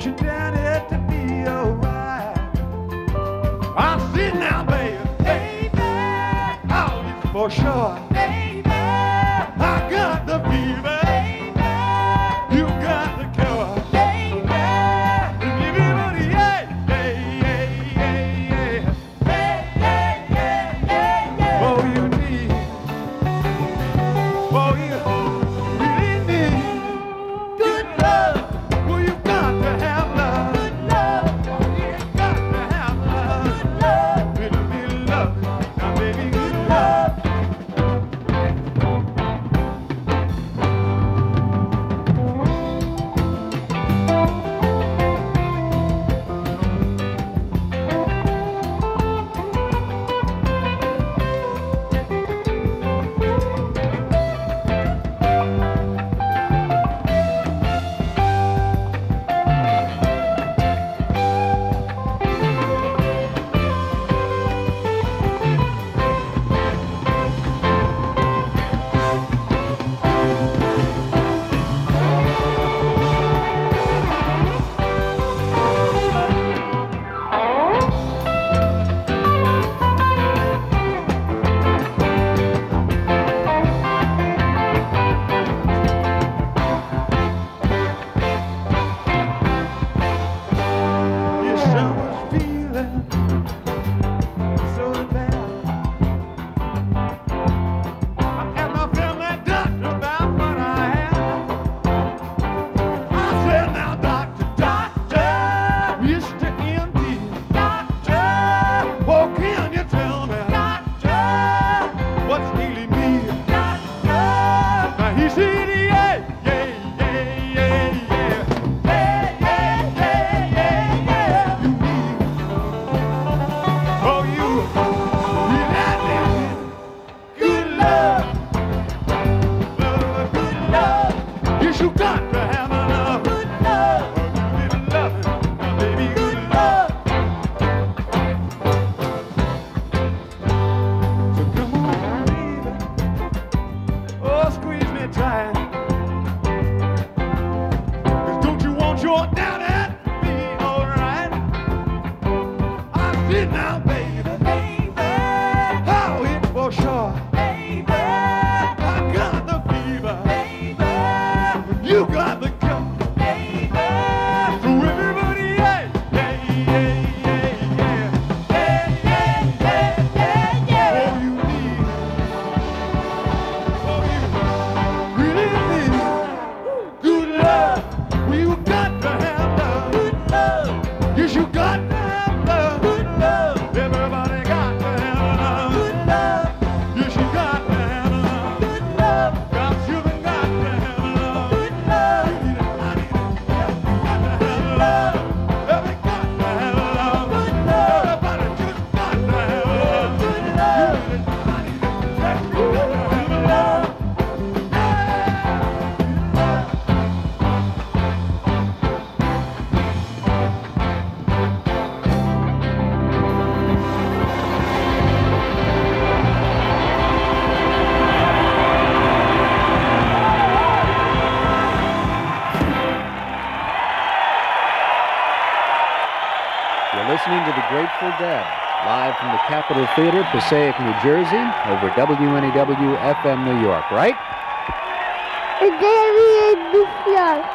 you down here to be alright. I see now, baby, oh, it's for sure. I got the fever, you got the cure. Everybody, yeah, yeah, yeah, yeah. Oh, you need, oh, you really need good love. Well, you got to have love. Good love. Oh, you got to have love. Good love. Little bit of love. Now, baby, good love. Yes, I was feeling so bad. And I felt that doctor about what I had. I said, now, doctor, doctor, Mr. MD, doctor, oh, can you tell me, doctor, what's ailing me? Doctor, now he said, yeah, yeah, yeah, yeah, yeah. Oh, you really need good love. Good love. Yes, you got to have love. Good love. Good love. Now, baby, good love. So come on, baby. Oh, squeeze me tight. 'Cause don't you want your daddy to be alright? I see now, baby. How it for sure. I got the fever. You got the cure. So everybody, yeah, yeah, yeah, yeah, yeah. Oh, you need, oh, you really need good love. Well, you got to have love. Good love. Yes, you got to have love. Good love. Everybody got to have love. Good love. Yes, you got to have love. Good love. Got you got to have love. Good love. You need it, I need it. Yeah, got to have love. Everybody got to have love. Good love. Everybody just got to have love. Good love. You need it, I need it. Yeah, you got to have love. You're listening to the Grateful Dead, live from the Capitol Theater, Passaic, New Jersey, over WNEW FM New York, right? Very industrial.